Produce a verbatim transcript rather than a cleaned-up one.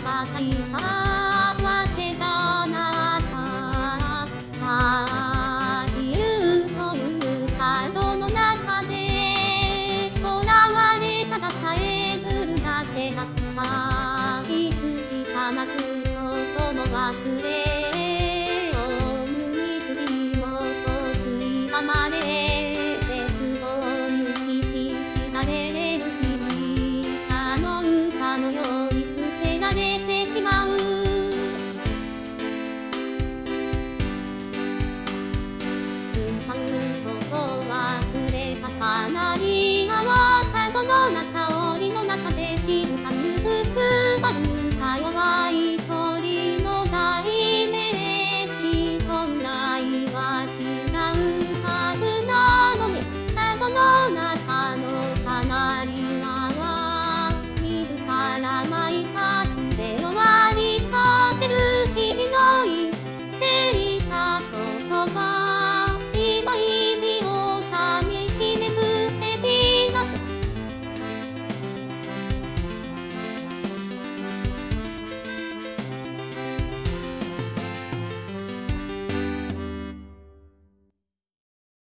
が咲いたわけじゃなかった自由というカードの中で囚われたがさえずるだけだったいつしか夏のことも忘れ